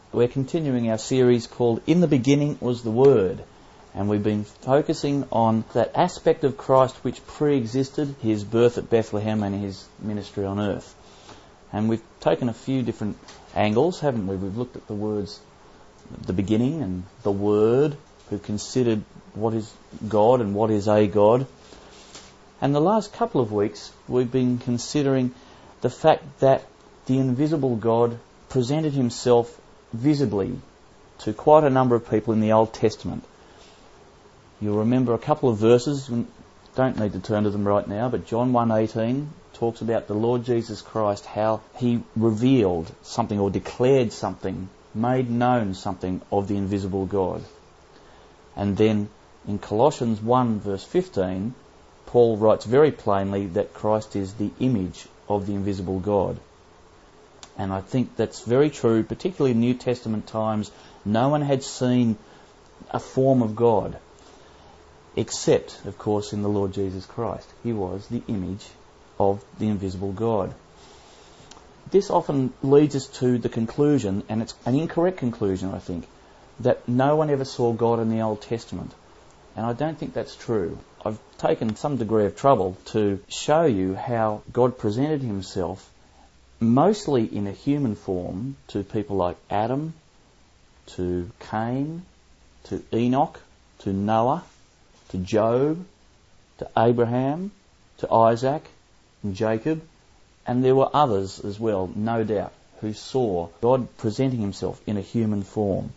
We're continuing our series called In the Beginning Was the Word, and we've been focusing on that aspect of Christ which pre-existed his birth at Bethlehem and his ministry on earth. And we've taken a few different angles, haven't we? We've looked at the words, the beginning and the Word, who considered what is God and what is a God. And the last couple of weeks we've been considering the fact that the invisible God presented himself visibly to quite a number of people in the Old Testament. You'll remember a couple of verses, don't need to turn to them right now, but John 1:18 talks about the Lord Jesus Christ, how he revealed something or declared something, made known something of the invisible God. And then in Colossians 1 verse 15, Paul writes very plainly that Christ is the image of the invisible God. And I think that's very true, particularly in New Testament times. No one had seen a form of God, except, of course, in the Lord Jesus Christ. He was the image of the invisible God. This often leads us to the conclusion, and it's an incorrect conclusion, I think, that no one ever saw God in the Old Testament. And I don't think that's true. I've taken some degree of trouble to show you how God presented himself mostly in a human form to people like Adam, to Cain, to Enoch, to Noah, to Job, to Abraham, to Isaac and Jacob, and there were others as well, no doubt, who saw God presenting himself in a human form.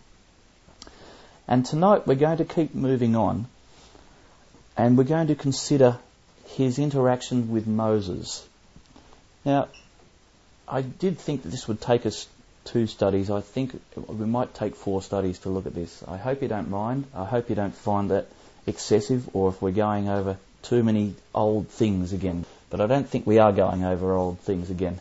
And tonight we're going to keep moving on, and we're going to consider his interaction with Moses. Now, I did think that this would take us 2 studies. I think we might take 4 studies to look at this. I hope you don't mind. I hope you don't find that excessive, or if we're going over too many old things again. But I don't think we are going over old things again.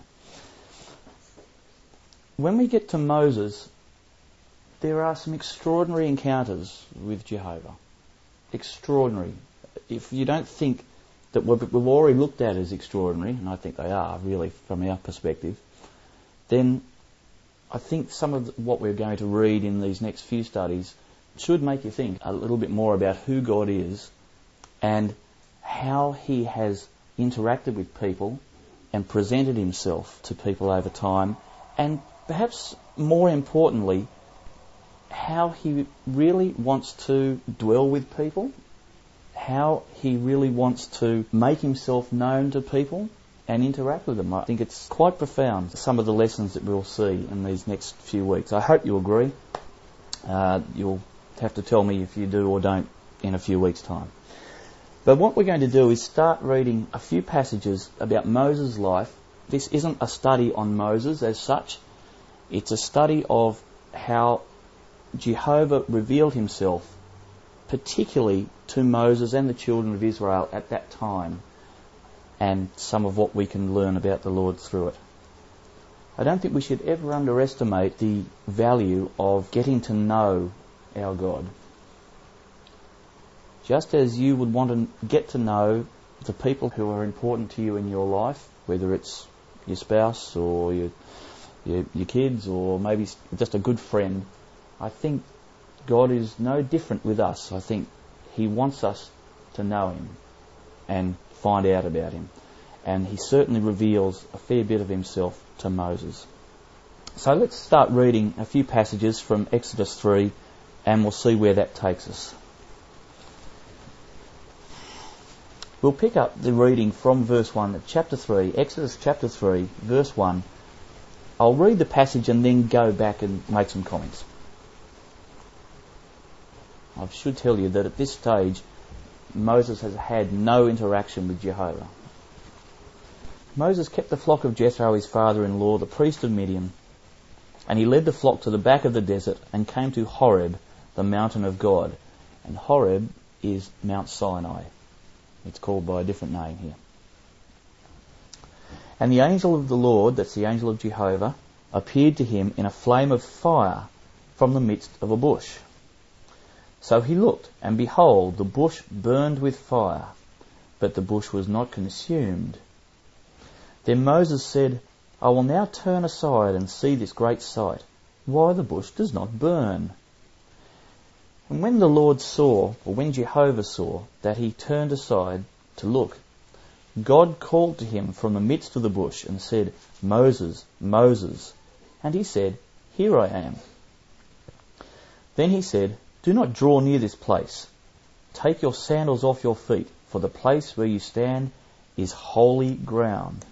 When we get to Moses, there are some extraordinary encounters with Jehovah. Extraordinary. If you don't think that what we've already looked at as extraordinary, and I think they are really from our perspective, then I think some of what we're going to read in these next few studies should make you think a little bit more about who God is and how he has interacted with people and presented himself to people over time, and perhaps more importantly, how he really wants to dwell with people, how he really wants to make himself known to people and interact with them. I think it's quite profound, some of the lessons that we'll see in these next few weeks. I hope you agree. You'll have to tell me if you do or don't in a few weeks' time. But what we're going to do is start reading a few passages about Moses' life. This isn't a study on Moses as such. It's a study of how Jehovah revealed himself particularly to Moses and the children of Israel at that time, and some of what we can learn about the Lord through it. I don't think we should ever underestimate the value of getting to know our God. Just as you would want to get to know the people who are important to you in your life, whether it's your spouse or your kids or maybe just a good friend, I think God is no different with us. I think he wants us to know him and find out about him. And he certainly reveals a fair bit of himself to Moses. So let's start reading a few passages from Exodus 3, and we'll see where that takes us. We'll pick up the reading from verse 1 of chapter 3, Exodus chapter 3, verse 1. I'll read the passage and then go back and make some comments. I should tell you that at this stage, Moses has had no interaction with Jehovah. Moses kept the flock of Jethro, his father-in-law, the priest of Midian, and he led the flock to the back of the desert and came to Horeb, the mountain of God. And Horeb is Mount Sinai. It's called by a different name here. And the angel of the Lord, that's the angel of Jehovah, appeared to him in a flame of fire from the midst of a bush. So he looked, and behold, the bush burned with fire, but the bush was not consumed. Then Moses said, I will now turn aside and see this great sight, why the bush does not burn. And when the Lord saw, or when Jehovah saw, that he turned aside to look, God called to him from the midst of the bush and said, Moses, Moses. And he said, Here I am. Then he said, Do not draw near this place. Take your sandals off your feet, for the place where you stand is holy ground.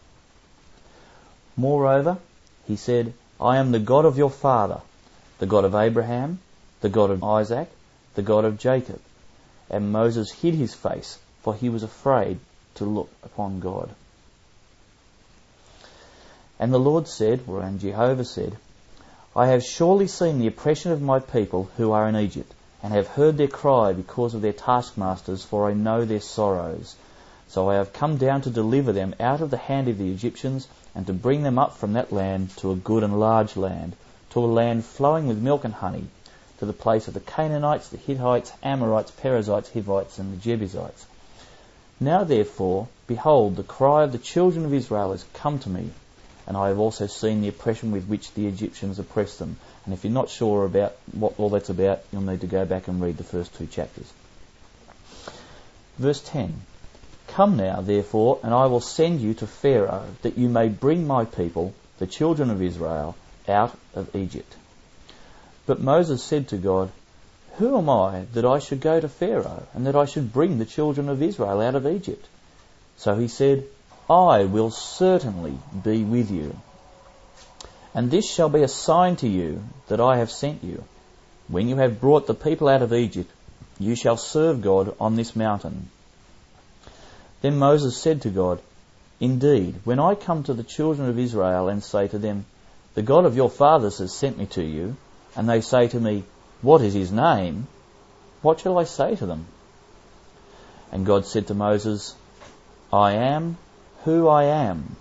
Moreover, he said, I am the God of your father, the God of Abraham, the God of Isaac, the God of Jacob. And Moses hid his face, for he was afraid to look upon God. And the Lord said, and Jehovah said, I have surely seen the oppression of my people who are in Egypt, and have heard their cry because of their taskmasters, for I know their sorrows. So I have come down to deliver them out of the hand of the Egyptians, and to bring them up from that land to a good and large land, to a land flowing with milk and honey, to the place of the Canaanites, the Hittites, Amorites, Perizzites, Hivites, and the Jebusites. Now therefore, behold, the cry of the children of Israel has come to me, and I have also seen the oppression with which the Egyptians oppress them. And if you're not sure about what all that's about, you'll need to go back and read the first 2 chapters. Verse 10. Come now, therefore, and I will send you to Pharaoh, that you may bring my people, the children of Israel, out of Egypt. But Moses said to God, Who am I that I should go to Pharaoh, and that I should bring the children of Israel out of Egypt? So he said, I will certainly be with you. And this shall be a sign to you that I have sent you. When you have brought the people out of Egypt, you shall serve God on this mountain. Then Moses said to God, Indeed, when I come to the children of Israel and say to them, The God of your fathers has sent me to you, and they say to me, What is his name? What shall I say to them? And God said to Moses, I am who I am.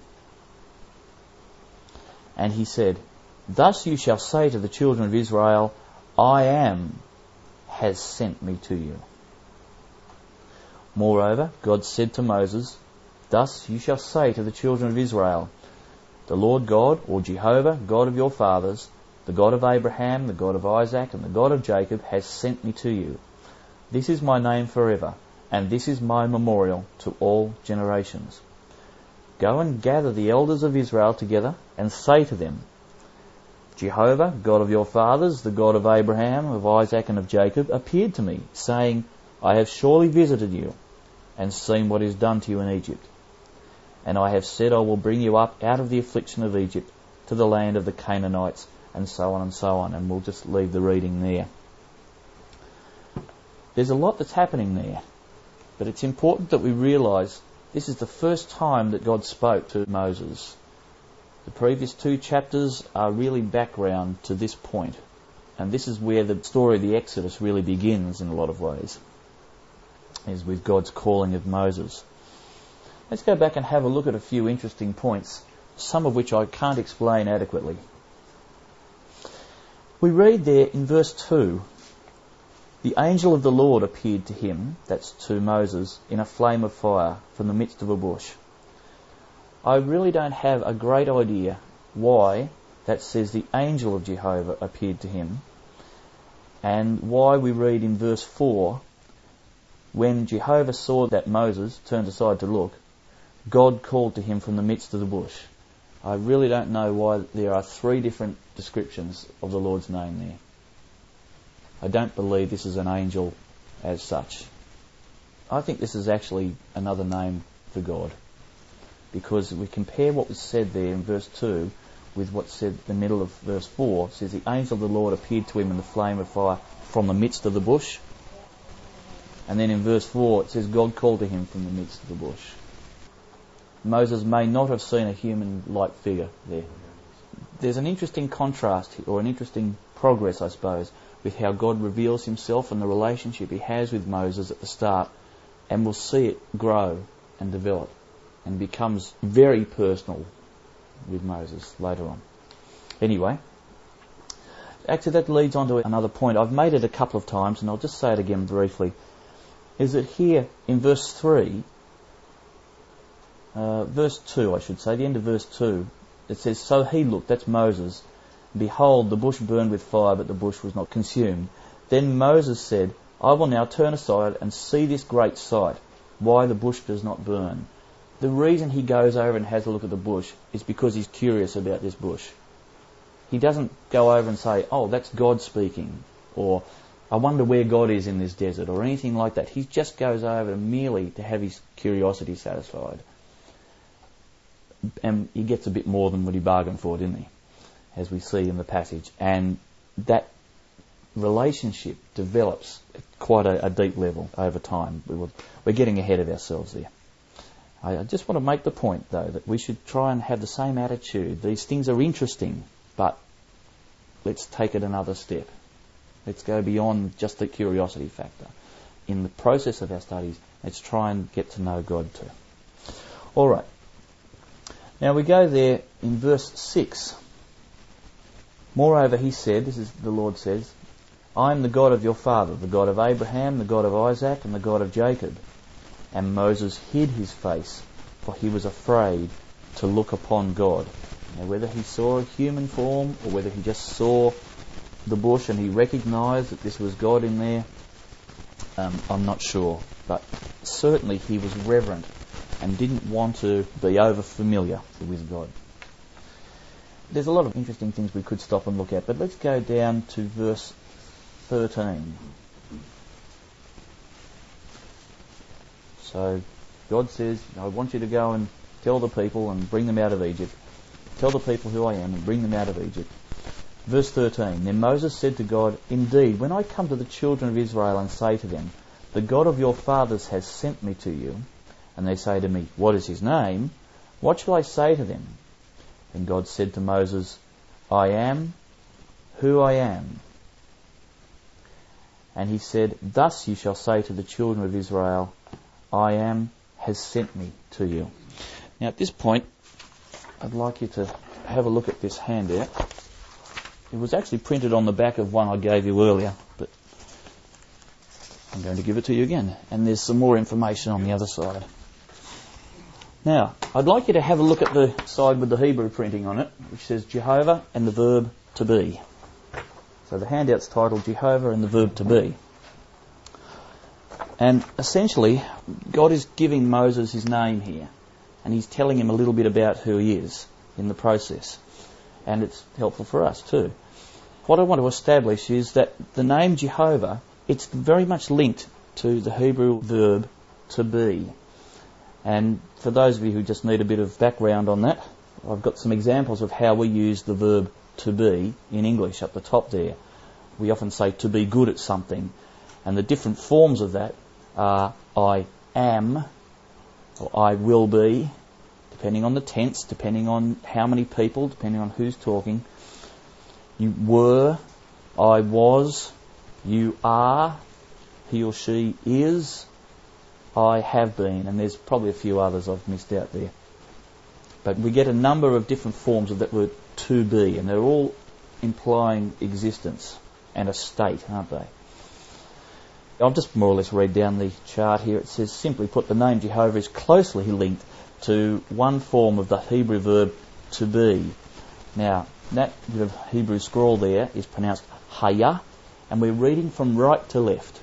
And he said, Thus you shall say to the children of Israel, I am has sent me to you. Moreover, God said to Moses, Thus you shall say to the children of Israel, The Lord God, or Jehovah, God of your fathers, the God of Abraham, the God of Isaac, and the God of Jacob, has sent me to you. This is my name forever, and this is my memorial to all generations. Go and gather the elders of Israel together, and say to them, Jehovah, God of your fathers, the God of Abraham, of Isaac, and of Jacob, appeared to me, saying, I have surely visited you, and seen what is done to you in Egypt. And I have said, I will bring you up out of the affliction of Egypt to the land of the Canaanites, and so on and so on. And we'll just leave the reading there. There's a lot that's happening there, but it's important that we realise this is the first time that God spoke to Moses. The previous 2 chapters are really background to this point, and this is where the story of the Exodus really begins in a lot of ways, is with God's calling of Moses. Let's go back and have a look at a few interesting points, some of which I can't explain adequately. We read there in verse 2, the angel of the Lord appeared to him, that's to Moses, in a flame of fire from the midst of a bush. I really don't have a great idea why that says the angel of Jehovah appeared to him, and why we read in verse 4, when Jehovah saw that Moses turned aside to look, God called to him from the midst of the bush. I really don't know why there are 3 different descriptions of the Lord's name there. I don't believe this is an angel as such. I think this is actually another name for God, because we compare what was said there in verse 2 with what's said in the middle of verse 4. It says, the angel of the Lord appeared to him in the flame of fire from the midst of the bush. And then in verse 4 it says, God called to him from the midst of the bush. Moses may not have seen a human-like figure there. There's an interesting contrast, or an interesting progress, I suppose, with how God reveals himself and the relationship he has with Moses at the start, and we'll see it grow and develop and becomes very personal with Moses later on. Anyway, actually that leads on to another point. I've made it a couple of times, and I'll just say it again briefly, is that here in verse 3, verse 2 I should say, the end of verse 2, it says, so he looked, that's Moses, Behold, the bush burned with fire, but the bush was not consumed. Then Moses said, I will now turn aside and see this great sight, why the bush does not burn. The reason he goes over and has a look at the bush is because he's curious about this bush. He doesn't go over and say, oh, that's God speaking, or I wonder where God is in this desert, or anything like that. He just goes over merely to have his curiosity satisfied. And he gets a bit more than what he bargained for, didn't he? As we see in the passage. And that relationship develops at quite a deep level over time. We're getting ahead of ourselves there. I just want to make the point, though, that we should try and have the same attitude. These things are interesting, but let's take it another step. Let's go beyond just the curiosity factor. In the process of our studies, let's try and get to know God too. All right. Now we go there in verse 6. Moreover, he said, this is the Lord says, I am the God of your father, the God of Abraham, the God of Isaac, and the God of Jacob. And Moses hid his face, for he was afraid to look upon God. Now, whether he saw a human form or whether he just saw the bush and he recognised that this was God in there, I'm not sure. But certainly he was reverent and didn't want to be over familiar with God. There's a lot of interesting things we could stop and look at, but let's go down to verse 13. So God says, I want you to go and tell the people and bring them out of Egypt. Tell the people who I am and bring them out of Egypt. Verse 13, Then Moses said to God, Indeed, when I come to the children of Israel and say to them, The God of your fathers has sent me to you, and they say to me, What is his name? What shall I say to them? And God said to Moses, I am who I am. And he said, Thus you shall say to the children of Israel, I am has sent me to you. Now at this point, I'd like you to have a look at this handout. It was actually printed on the back of one I gave you earlier, but I'm going to give it to you again. And there's some more information on the other side. Now, I'd like you to have a look at the side with the Hebrew printing on it, which says Jehovah and the verb to be. So the handout's titled Jehovah and the verb to be. And essentially, God is giving Moses his name here, and he's telling him a little bit about who he is in the process. And it's helpful for us too. What I want to establish is that the name Jehovah, it's very much linked to the Hebrew verb to be. And for those of you who just need a bit of background on that, I've got some examples of how we use the verb to be in English up the top there. We often say to be good at something, and the different forms of that are I am, or I will be, depending on the tense, depending on how many people, depending on who's talking. You were, I was, you are, he or she is, I have been, and there's probably a few others I've missed out there. But we get a number of different forms of that word to be, and they're all implying existence and a state, aren't they? I'll just more or less read down the chart here. It says, simply put, the name Jehovah is closely linked to one form of the Hebrew verb to be. Now, that bit of Hebrew scroll there is pronounced Haya, and we're reading from right to left.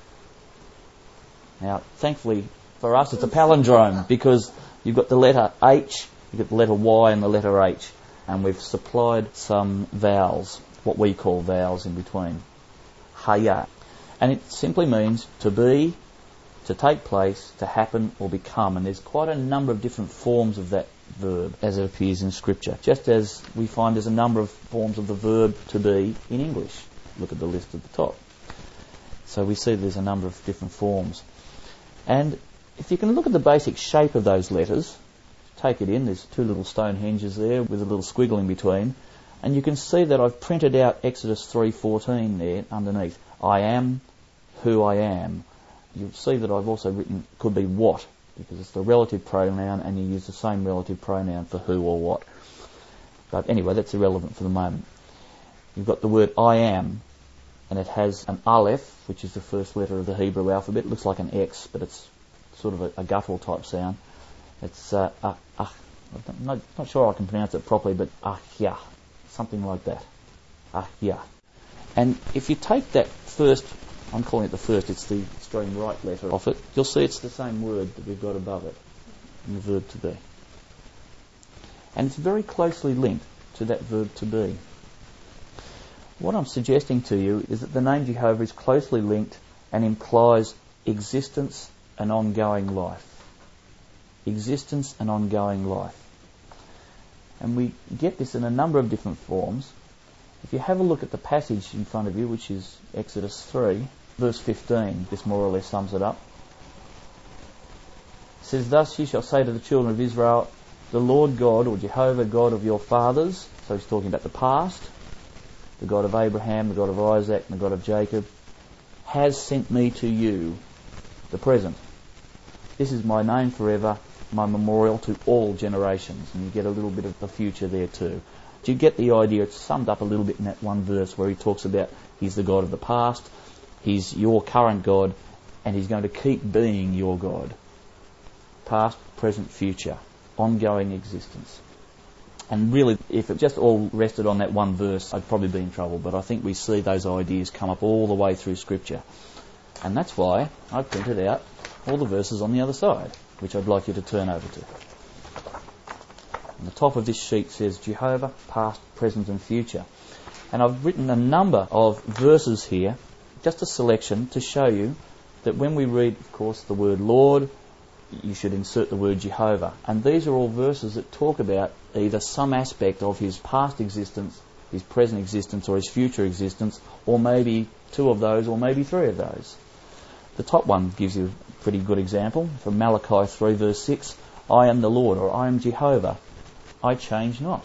Now, thankfully for us, it's a palindrome, because you've got the letter H, you've got the letter Y and the letter H, and we've supplied some vowels, what we call vowels in between. Haya. And it simply means to be, to take place, to happen or become. And there's quite a number of different forms of that verb as it appears in Scripture, just as we find there's a number of forms of the verb to be in English. Look at the list at the top. So we see there's a number of different forms. And if you can look at the basic shape of those letters, take it in, there's two little stone hinges there with a little squiggle in between, and you can see that I've printed out Exodus 3:14 there underneath. I am who I am. You'll see that I've also written could be what, because it's the relative pronoun and you use the same relative pronoun for who or what. But anyway, that's irrelevant for the moment. You've got the word I am, and it has an aleph, which is the first letter of the Hebrew alphabet. It looks like an X, but it's sort of a guttural type sound. It's I'm not sure I can pronounce it properly, but ahya, something like that. Ahia. And if you take that first, I'm calling it the first, it's the extreme right letter of it, you'll see it's the same word that we've got above it, in the verb to be. And it's very closely linked to that verb to be. What I'm suggesting to you is that the name Jehovah is closely linked and implies existence and ongoing life. Existence and ongoing life. And we get this in a number of different forms. If you have a look at the passage in front of you, which is Exodus 3, verse 15, this more or less sums it up. It says, "Thus ye shall say to the children of Israel, the Lord God, or Jehovah, God of your fathers," so he's talking about the past, the God of Abraham, the God of Isaac, and the God of Jacob, "has sent me to you," the present. "This is my name forever, my memorial to all generations." And you get a little bit of the future there too. Do you get the idea? It's summed up a little bit in that one verse where he talks about he's the God of the past, he's your current God, and he's going to keep being your God. Past, present, future. Ongoing existence. And really, if it just all rested on that one verse, I'd probably be in trouble. But I think we see those ideas come up all the way through Scripture. And that's why I printed out all the verses on the other side, which I'd like you to turn over to. And the top of this sheet says Jehovah, past, present and future. And I've written a number of verses here, just a selection to show you that when we read, of course, the word Lord, you should insert the word Jehovah. And these are all verses that talk about either some aspect of his past existence, his present existence, or his future existence, or maybe two of those, or maybe three of those. The top one gives you a pretty good example from Malachi 3 verse 6. "I am the Lord," or "I am Jehovah. I change not."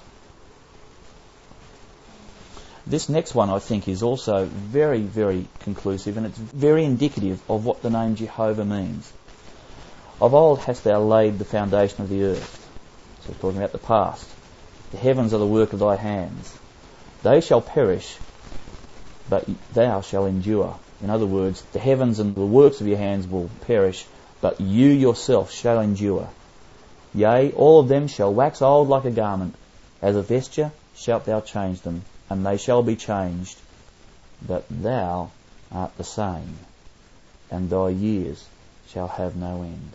This next one I think is also very, very conclusive, and it's very indicative of what the name Jehovah means. "Of old hast thou laid the foundation of the earth." So talking about the past. "The heavens are the work of thy hands. They shall perish, but thou shalt endure." In other words, the heavens and the works of your hands will perish, but you yourself shall endure. "Yea, all of them shall wax old like a garment. As a vesture shalt thou change them, and they shall be changed. But thou art the same, and thy years shall have no end."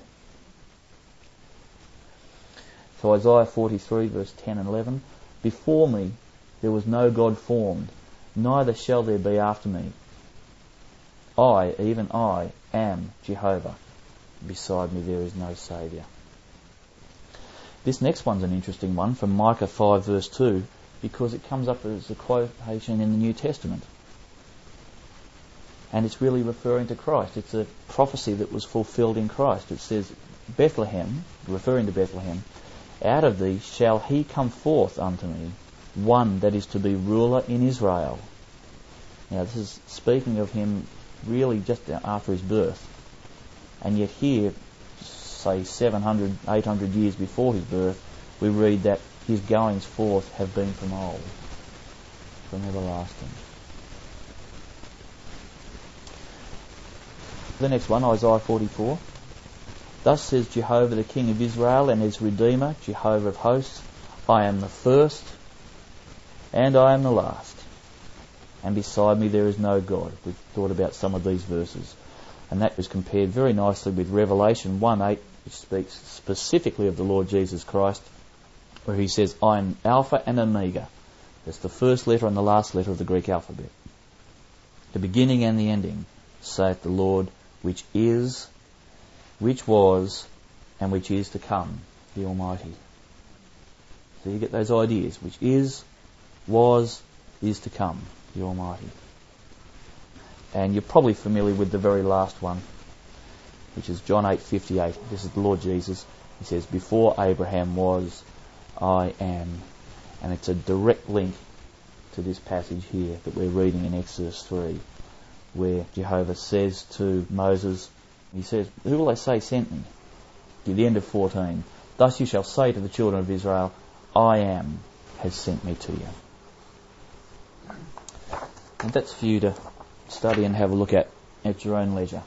So Isaiah 43 verse 10 and 11. "Before me there was no God formed, neither shall there be after me. I, even I, am Jehovah. Beside me there is no Saviour." This next one's an interesting one from Micah 5 verse 2, because it comes up as a quotation in the New Testament. And it's really referring to Christ. It's a prophecy that was fulfilled in Christ. It says, "Bethlehem," referring to Bethlehem, "out of thee shall he come forth unto me, one that is to be ruler in Israel." Now this is speaking of him really just after his birth. And yet here, say 700, 800 years before his birth, we read that his goings forth have been from old, from everlasting. The next one, Isaiah 44. "Thus says Jehovah, the King of Israel and his Redeemer, Jehovah of hosts, I am the first and I am the last, and beside me there is no God." We've thought about some of these verses, and that was compared very nicely with Revelation 1:8, which speaks specifically of the Lord Jesus Christ, where he says, "I am Alpha and Omega." That's the first letter and the last letter of the Greek alphabet. "The beginning and the ending, saith the Lord, which is, which was, and which is to come, the Almighty." So you get those ideas, which is, was, is to come, the Almighty. And you're probably familiar with the very last one, which is John 8:58. This is the Lord Jesus. He says, "Before Abraham was, I am." And it's a direct link to this passage here that we're reading in Exodus 3, where Jehovah says to Moses, he says, "Who will they say sent me?" To the end of 14. "Thus you shall say to the children of Israel, I am has sent me to you." And that's for you to study and have a look at your own leisure.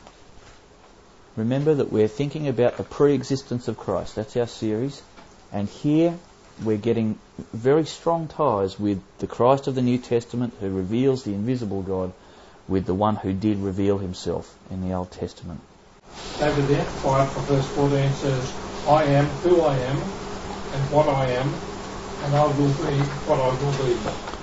Remember that we're thinking about the pre-existence of Christ. That's our series. And here we're getting very strong ties with the Christ of the New Testament who reveals the invisible God with the one who did reveal himself in the Old Testament. David, the Amplified for verse 14 says, I am who I am and what I am, and I will be what I will be.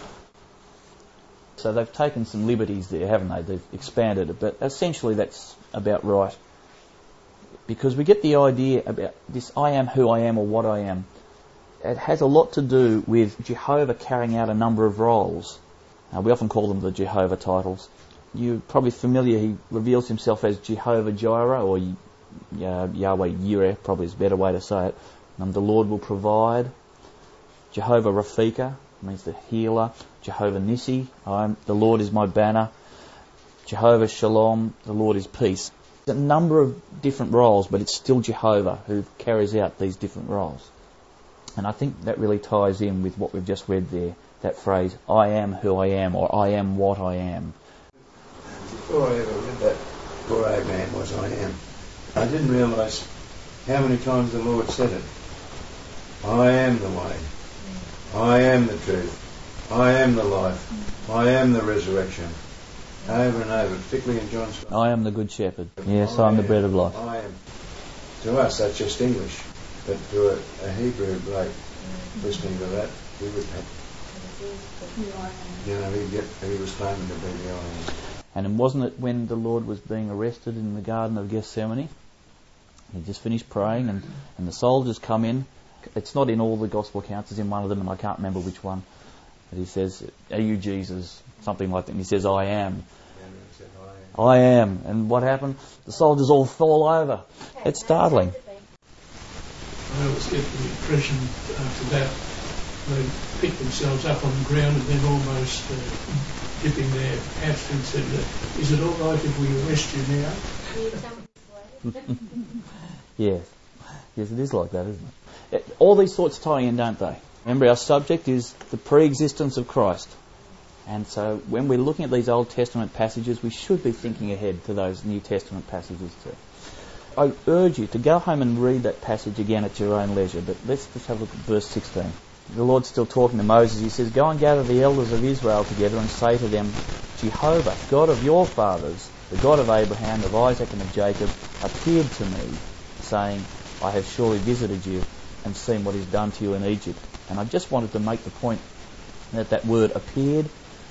So they've taken some liberties there, haven't they? They've expanded it, but essentially that's about right. Because we get the idea about this I am who I am or what I am. It has a lot to do with Jehovah carrying out a number of roles. We often call them the Jehovah titles. You're probably familiar, he reveals himself as Jehovah Jireh, or Yahweh Yireh, probably is a better way to say it. The Lord will provide. Jehovah Rafika means the healer. Jehovah Nissi, the Lord is my banner. Jehovah Shalom, the Lord is peace. There's a number of different roles, but it's still Jehovah who carries out these different roles. And I think that really ties in with what we've just read there, that phrase, I am who I am, or I am what I am. Before I ever read that, before Abraham was I am, I didn't realise how many times the Lord said it. I am the way. I am the truth. I am the life. I am the resurrection. Over and over, particularly in John's. I am the good shepherd. Yes, I am the bread of life. I am. To us, that's just English. But to a Hebrew bloke listening to that, he would have, he was claiming to be the I am. And wasn't it when the Lord was being arrested in the Garden of Gethsemane? He just finished praying and the soldiers come in. It's not in all the gospel accounts, it's in one of them, and I can't remember which one. But he says, are you Jesus? Something like that. And he says, I am. I am. And what happened? The soldiers all fall over. It's startling. I always get the impression after that they picked themselves up on the ground and then almost dipping their hats and said, is it all right if we arrest you now? Yes, it is like that, isn't it? All these sorts tie in, don't they? Remember, our subject is the pre-existence of Christ. And so when we're looking at these Old Testament passages, we should be thinking ahead to those New Testament passages too. I urge you to go home and read that passage again at your own leisure, but let's just have a look at verse 16. The Lord's still talking to Moses. He says, go and gather the elders of Israel together and say to them, Jehovah, God of your fathers, the God of Abraham, of Isaac and of Jacob, appeared to me, saying, I have surely visited you and seen what is done to you in Egypt. And I just wanted to make the point that that word appeared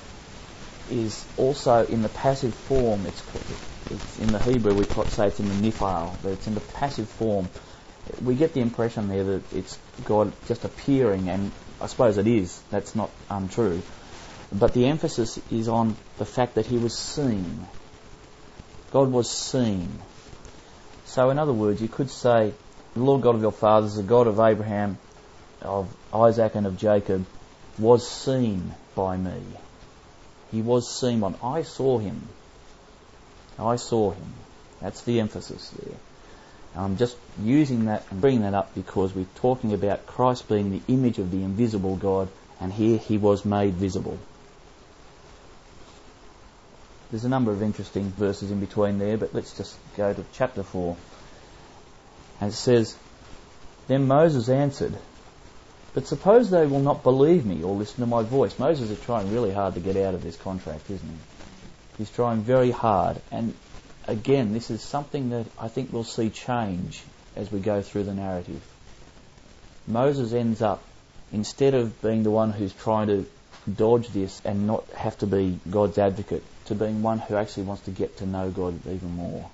is also in the passive form. It's in the Hebrew, we say it's in the nifal, but it's in the passive form. We get the impression there that it's God just appearing, and I suppose it is. That's not untrue. But the emphasis is on the fact that he was seen. God was seen. So in other words, you could say, the Lord God of your fathers, the God of Abraham, of Isaac and of Jacob, was seen by me. He was seen by me. I saw him. I saw him. That's the emphasis there. I'm just using that and bringing that up because we're talking about Christ being the image of the invisible God, and here he was made visible. There's a number of interesting verses in between there, but let's just go to chapter 4. And it says, Then Moses answered, But suppose they will not believe me or listen to my voice. Moses is trying really hard to get out of this contract, isn't he? He's trying very hard. And again, this is something that I think we'll see change as we go through the narrative. Moses ends up, instead of being the one who's trying to dodge this and not have to be God's advocate, to being one who actually wants to get to know God even more.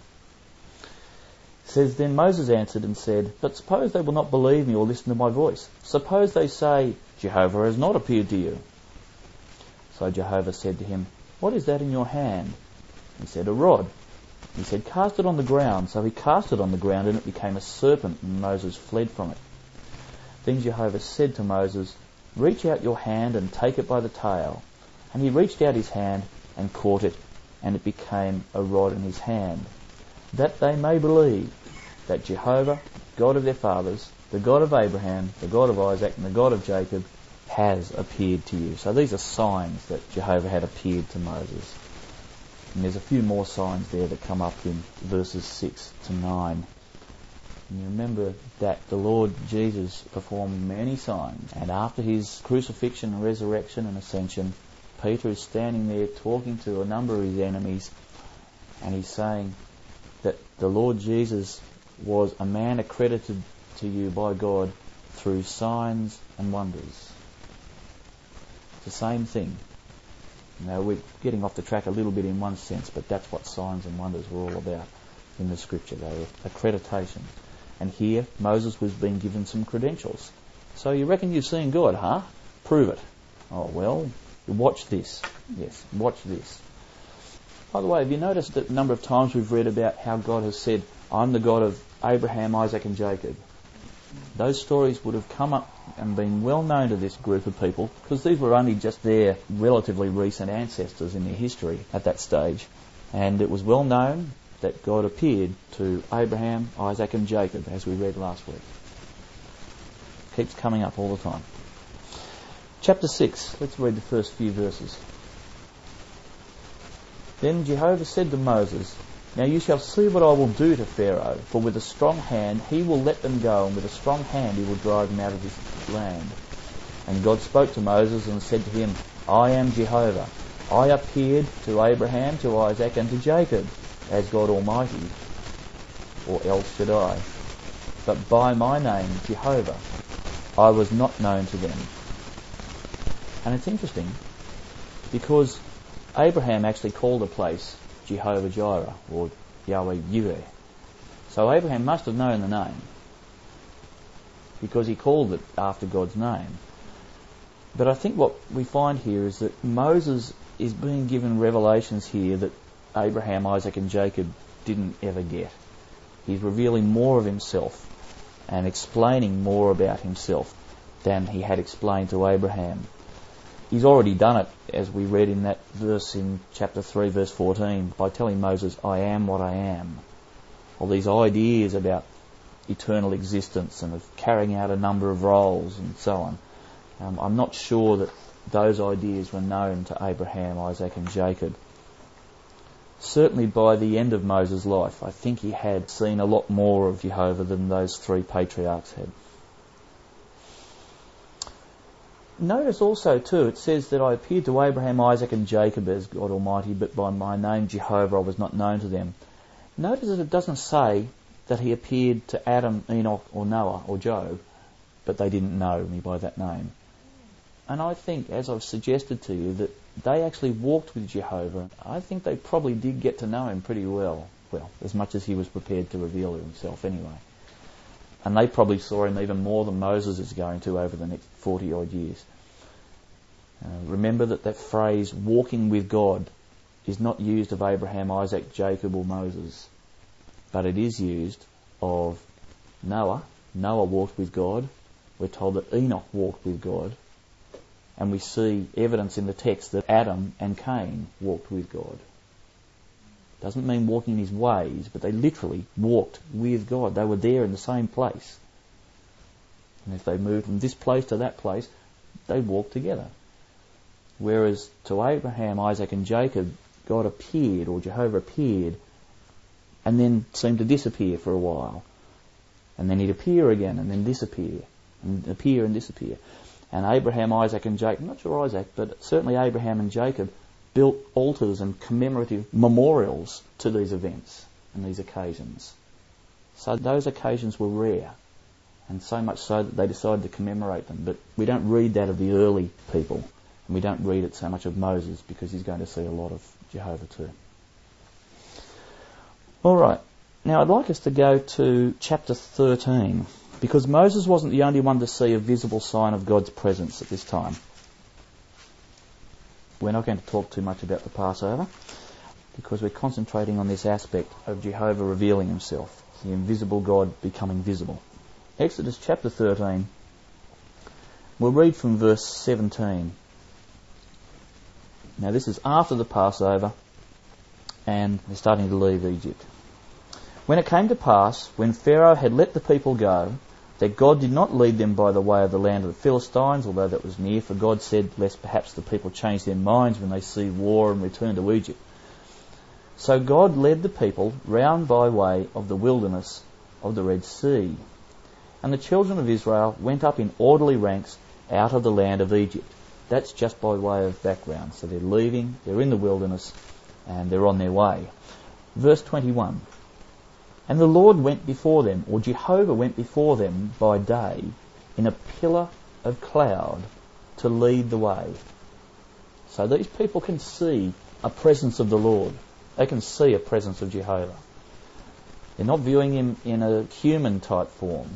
It says, Then Moses answered and said, But suppose they will not believe me or listen to my voice. Suppose they say, Jehovah has not appeared to you. So Jehovah said to him, What is that in your hand? He said, A rod. He said, Cast it on the ground. So he cast it on the ground, and it became a serpent, and Moses fled from it. Then Jehovah said to Moses, Reach out your hand and take it by the tail. And he reached out his hand and caught it, and it became a rod in his hand, that they may believe that Jehovah, God of their fathers, the God of Abraham, the God of Isaac, and the God of Jacob, has appeared to you. So these are signs that Jehovah had appeared to Moses. And there's a few more signs there that come up in verses 6 to 9. And you remember that the Lord Jesus performed many signs, and after his crucifixion and resurrection and ascension, Peter is standing there talking to a number of his enemies, and he's saying that the Lord Jesus was a man accredited to you by God through signs and wonders. It's the same thing. Now, we're getting off the track a little bit in one sense, but that's what signs and wonders were all about in the Scripture. They were accreditation. And here, Moses was being given some credentials. So you reckon you've seen God, huh? Prove it. Oh, well, watch this. Yes, watch this. By the way, have you noticed that a number of times we've read about how God has said, I'm the God of Abraham, Isaac and Jacob? Those stories would have come up and been well known to this group of people, because these were only just their relatively recent ancestors in their history at that stage. And it was well known that God appeared to Abraham, Isaac and Jacob, as we read last week. Keeps coming up all the time. Chapter 6, let's read the first few verses. Then Jehovah said to Moses, Now you shall see what I will do to Pharaoh, for with a strong hand he will let them go, and with a strong hand he will drive them out of his land. And God spoke to Moses and said to him, I am Jehovah. I appeared to Abraham, to Isaac and to Jacob as God Almighty, or El Shaddai. But by my name, Jehovah, I was not known to them. And it's interesting, because Abraham actually called a place Jehovah Jireh, or Yahweh Yireh. So Abraham must have known the name, because he called it after God's name. But I think what we find here is that Moses is being given revelations here that Abraham, Isaac and Jacob didn't ever get. He's revealing more of himself and explaining more about himself than he had explained to Abraham. He's already done it, as we read in that verse in chapter 3, verse 14, by telling Moses, I am what I am. All these ideas about eternal existence and of carrying out a number of roles and so on. I'm not sure that those ideas were known to Abraham, Isaac and Jacob. Certainly by the end of Moses' life, I think he had seen a lot more of Jehovah than those three patriarchs had. Notice also too, it says that I appeared to Abraham, Isaac and Jacob as God Almighty, but by my name Jehovah I was not known to them. Notice that it doesn't say that he appeared to Adam, Enoch or Noah or Job, but they didn't know me by that name. And I think, as I've suggested to you, that they actually walked with Jehovah. I think they probably did get to know him pretty well. Well, as much as he was prepared to reveal himself anyway. And they probably saw him even more than Moses is going to over the next 40 odd years. Remember that phrase, walking with God, is not used of Abraham, Isaac, Jacob or Moses. But it is used of Noah. Noah walked with God. We're told that Enoch walked with God. And we see evidence in the text that Adam and Cain walked with God. Doesn't mean walking in his ways, but they literally walked with God. They were there in the same place. And if they moved from this place to that place, they walked together. Whereas to Abraham, Isaac and Jacob, God appeared, or Jehovah appeared, and then seemed to disappear for a while. And then he'd appear again, and then disappear, and appear and disappear. And Abraham, Isaac and Jacob, not sure Isaac, but certainly Abraham and Jacob built altars and commemorative memorials to these events and these occasions. So those occasions were rare, and so much so that they decided to commemorate them. But we don't read that of the early people, and we don't read it so much of Moses, because he's going to see a lot of Jehovah too. All right, now I'd like us to go to chapter 13, because Moses wasn't the only one to see a visible sign of God's presence at this time. We're not going to talk too much about the Passover, because we're concentrating on this aspect of Jehovah revealing himself, the invisible God becoming visible. Exodus chapter 13, we'll read from verse 17. Now this is after the Passover, and they're starting to leave Egypt. When it came to pass, when Pharaoh had let the people go, that God did not lead them by the way of the land of the Philistines, although that was near, for God said, lest perhaps the people change their minds when they see war and return to Egypt. So God led the people round by way of the wilderness of the Red Sea. And the children of Israel went up in orderly ranks out of the land of Egypt. That's just by way of background. So they're leaving, they're in the wilderness, and they're on their way. Verse 21. And the Lord went before them, or Jehovah went before them by day in a pillar of cloud to lead the way. So these people can see a presence of the Lord. They can see a presence of Jehovah. They're not viewing him in a human type form.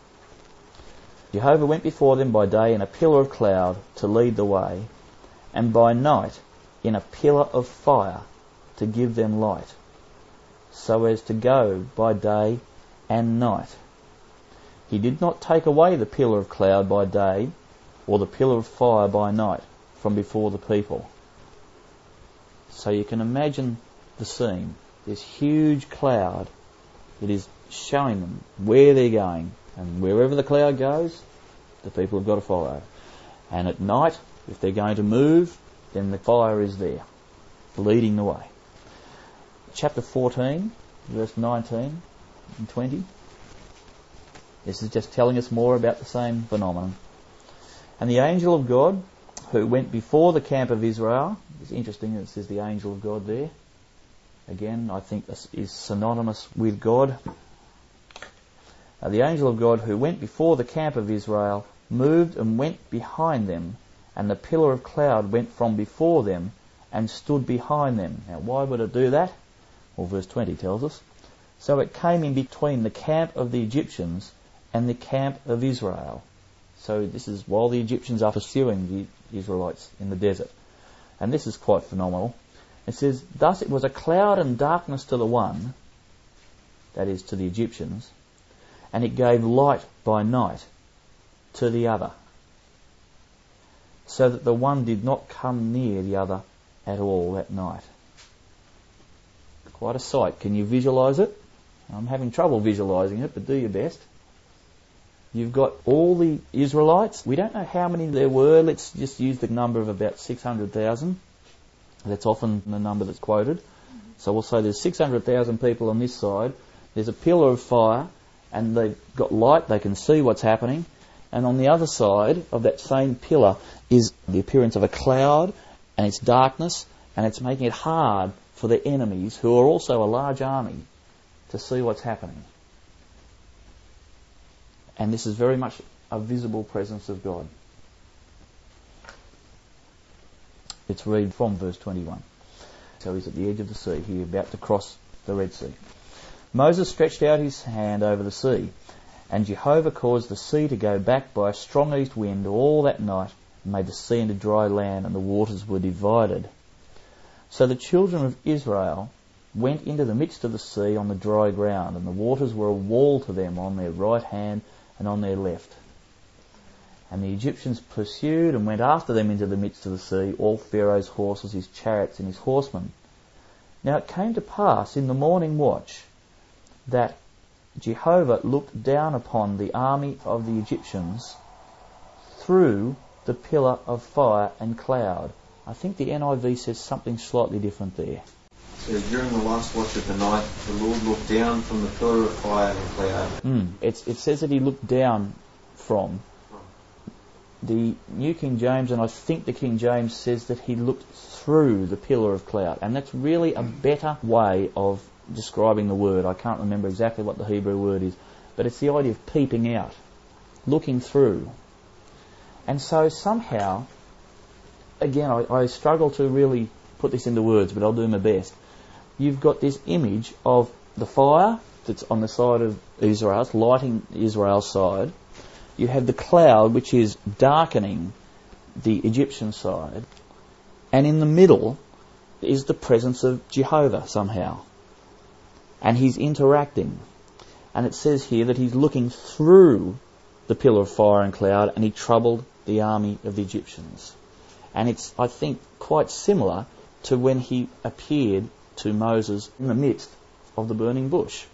Jehovah went before them by day in a pillar of cloud to lead the way, and by night in a pillar of fire to give them light, so as to go by day and night. He did not take away the pillar of cloud by day or the pillar of fire by night from before the people. So you can imagine the scene. This huge cloud that is showing them where they're going, and wherever the cloud goes, the people have got to follow. And at night, if they're going to move, then the fire is there, leading the way. Chapter 14, verse 19 and 20. This is just telling us more about the same phenomenon. And the angel of God, who went before the camp of Israel, it's interesting that it says the angel of God there. Again, I think this is synonymous with God. The angel of God who went before the camp of Israel moved and went behind them, and the pillar of cloud went from before them and stood behind them. Now, why would it do that? Well, verse 20 tells us. So it came in between the camp of the Egyptians and the camp of Israel. So this is while the Egyptians are pursuing the Israelites in the desert. And this is quite phenomenal. It says, thus it was a cloud and darkness to the one, that is to the Egyptians, and it gave light by night to the other, so that the one did not come near the other at all that night. Quite a sight. Can you visualise it? I'm having trouble visualising it, but do your best. You've got all the Israelites. We don't know how many there were. Let's just use the number of about 600,000. That's often the number that's quoted. So we'll say there's 600,000 people on this side. There's a pillar of fire, and they've got light. They can see what's happening. And on the other side of that same pillar is the appearance of a cloud, and it's darkness, and it's making it hard for the enemies, who are also a large army, to see what's happening. And this is very much a visible presence of God. Let's read from verse 21. So he's at the edge of the sea here, about to cross the Red Sea. Moses stretched out his hand over the sea, and Jehovah caused the sea to go back by a strong east wind all that night, and made the sea into dry land, and the waters were divided. So the children of Israel went into the midst of the sea on the dry ground, and the waters were a wall to them on their right hand and on their left. And the Egyptians pursued and went after them into the midst of the sea, all Pharaoh's horses, his chariots, and his horsemen. Now it came to pass in the morning watch that Jehovah looked down upon the army of the Egyptians through the pillar of fire and cloud. I think the NIV says something slightly different there. So during the last watch of the night, the Lord looked down from the pillar of fire and cloud. It says that he looked down from. The New King James, and I think the King James, says that he looked through the pillar of cloud. And that's really a better way of describing the word. I can't remember exactly what the Hebrew word is, but it's the idea of peeping out, looking through. And so somehow, again, I struggle to really put this into words, but I'll do my best. You've got this image of the fire that's on the side of Israel, it's lighting Israel's side. You have the cloud, which is darkening the Egyptian side. And in the middle is the presence of Jehovah somehow. And he's interacting. And it says here that he's looking through the pillar of fire and cloud, and he troubled the army of the Egyptians. And it's, I think, quite similar to when he appeared to Moses in the midst of the burning bush.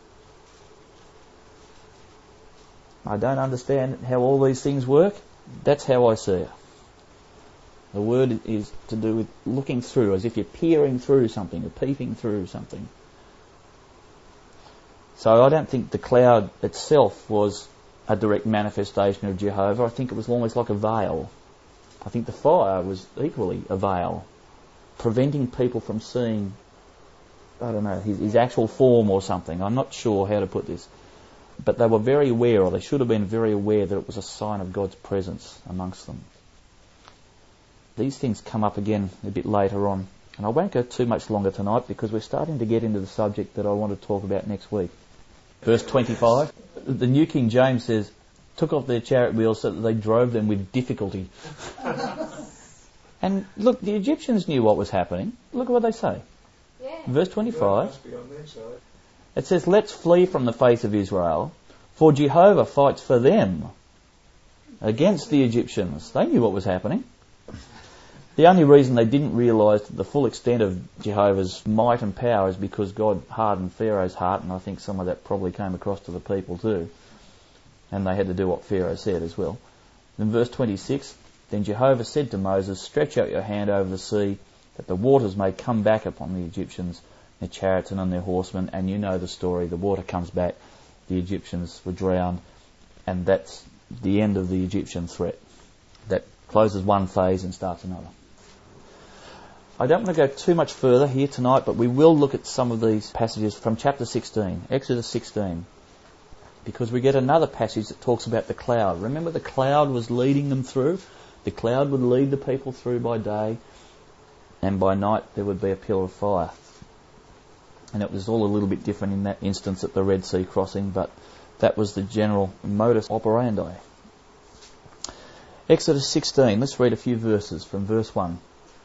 I don't understand how all these things work. That's how I see it. The word is to do with looking through, as if you're peering through something or peeping through something. So I don't think the cloud itself was a direct manifestation of Jehovah. I think it was almost like a veil. I think the fire was equally a veil, preventing people from seeing, I don't know, his actual form or something. I'm not sure how to put this. But they were very aware, or they should have been very aware, that it was a sign of God's presence amongst them. These things come up again a bit later on. And I won't go too much longer tonight because we're starting to get into the subject that I want to talk about next week. Verse 25. The New King James says, took off their chariot wheels so that they drove them with difficulty. And look, the Egyptians knew what was happening. Look at what they say. Yeah. Verse 25. It says, let's flee from the face of Israel, for Jehovah fights for them against the Egyptians. They knew what was happening. The only reason they didn't realise the full extent of Jehovah's might and power is because God hardened Pharaoh's heart, and I think some of that probably came across to the people too. And they had to do what Pharaoh said as well. In verse 26, then Jehovah said to Moses, stretch out your hand over the sea, that the waters may come back upon the Egyptians, their chariots and on their horsemen. And you know the story, the water comes back, the Egyptians were drowned, and that's the end of the Egyptian threat. That closes one phase and starts another. I don't want to go too much further here tonight, but we will look at some of these passages from chapter 16, Exodus 16, because we get another passage that talks about the cloud. Remember, the cloud was leading them through. The cloud would lead the people through by day, and by night there would be a pillar of fire. And it was all a little bit different in that instance at the Red Sea crossing, but that was the general modus operandi. Exodus 16, let's read a few verses from verse 1.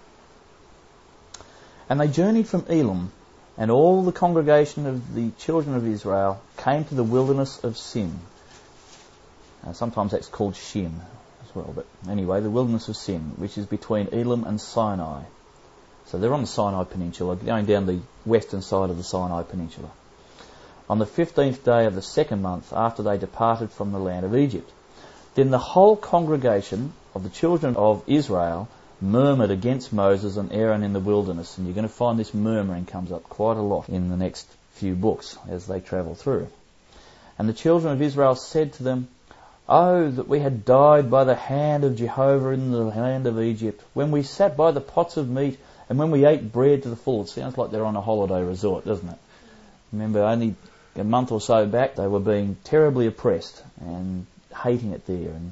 And they journeyed from Elim, and all the congregation of the children of Israel came to the wilderness of Sin. Sometimes that's called Shin as well, but anyway, the wilderness of Sin, which is between Elim and Sinai. So they're on the Sinai Peninsula, going down the western side of the Sinai Peninsula. On the 15th day of the second month after they departed from the land of Egypt. Then the whole congregation of the children of Israel murmured against Moses and Aaron in the wilderness. And you're going to find this murmuring comes up quite a lot in the next few books as they travel through. And the children of Israel said to them, oh, that we had died by the hand of Jehovah in the land of Egypt, when we sat by the pots of meat and when we ate bread to the full. It sounds like they're on a holiday resort, doesn't it? Remember, only a month or so back they were being terribly oppressed and hating it there, and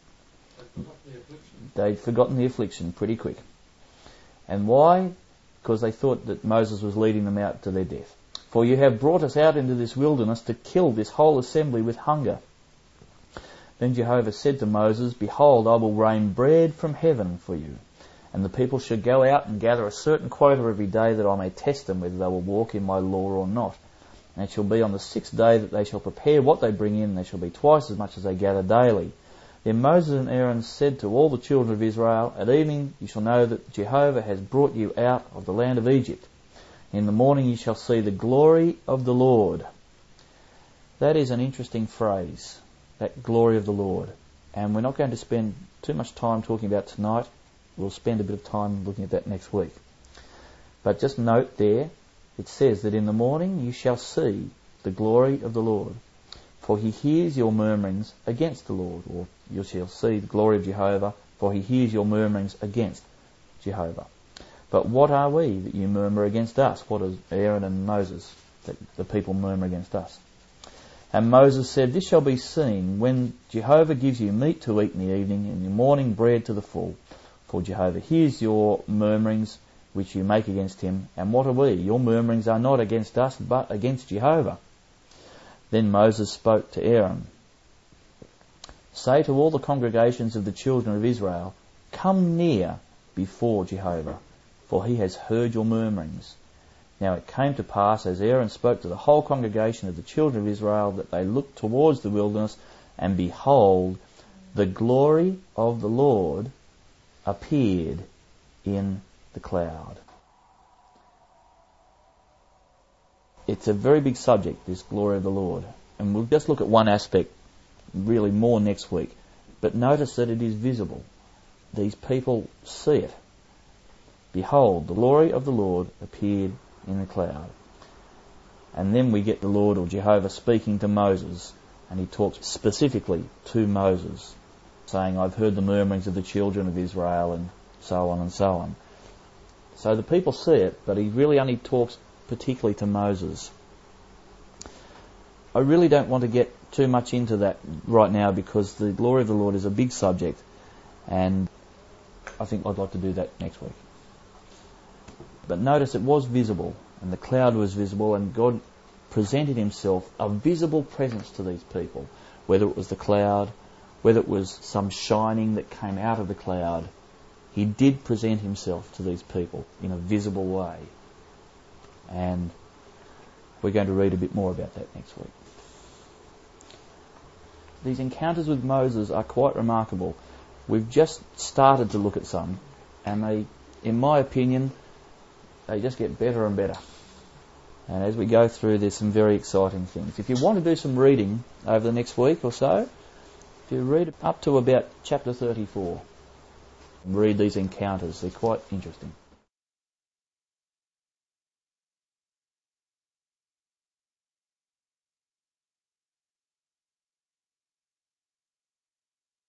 they'd forgotten the affliction pretty quick. And why? Because they thought that Moses was leading them out to their death. For you have brought us out into this wilderness to kill this whole assembly with hunger. Then Jehovah said to Moses, behold, I will rain bread from heaven for you, and the people shall go out and gather a certain quota every day, that I may test them whether they will walk in my law or not. And it shall be on the 6th day that they shall prepare what they bring in, and there shall be twice as much as they gather daily. Then Moses and Aaron said to all the children of Israel, at evening you shall know that Jehovah has brought you out of the land of Egypt. In the morning you shall see the glory of the Lord. That is an interesting phrase, that glory of the Lord. And we're not going to spend too much time talking about tonight. We'll spend a bit of time looking at that next week. But just note there, it says that in the morning you shall see the glory of the Lord. For he hears your murmurings against the Lord. Or you shall see the glory of Jehovah, for he hears your murmurings against Jehovah. But what are we that you murmur against us? What is Aaron and Moses that the people murmur against us? And Moses said, this shall be seen when Jehovah gives you meat to eat in the evening, and in the morning bread to the full. For Jehovah hears your murmurings which you make against him. And what are we? Your murmurings are not against us, but against Jehovah. Then Moses spoke to Aaron, say to all the congregations of the children of Israel, come near before Jehovah, for he has heard your murmurings. Now it came to pass, as Aaron spoke to the whole congregation of the children of Israel, that they looked towards the wilderness, and behold, the glory of the Lord appeared in the cloud. It's a very big subject, this glory of the Lord. And we'll just look at one aspect, really more next week. But notice that it is visible. These people see it. Behold, the glory of the Lord appeared in the cloud. And then we get the Lord or Jehovah speaking to Moses, and he talks specifically to Moses, saying, I've heard the murmurings of the children of Israel, and so on and so on. So the people see it, but he really only talks particularly to Moses. I really don't want to get too much into that right now because the glory of the Lord is a big subject, and I think I'd like to do that next week. But notice it was visible, and the cloud was visible, and God presented himself a visible presence to these people, whether it was the cloud, whether it was some shining that came out of the cloud. He did present himself to these people in a visible way. And we're going to read a bit more about that next week. These encounters with Moses are quite remarkable. We've just started to look at some, and they, in my opinion, they just get better and better. And as we go through, there's some very exciting things. If you want to do some reading over the next week or so, if you read up to about chapter 34, read these encounters, they're quite interesting.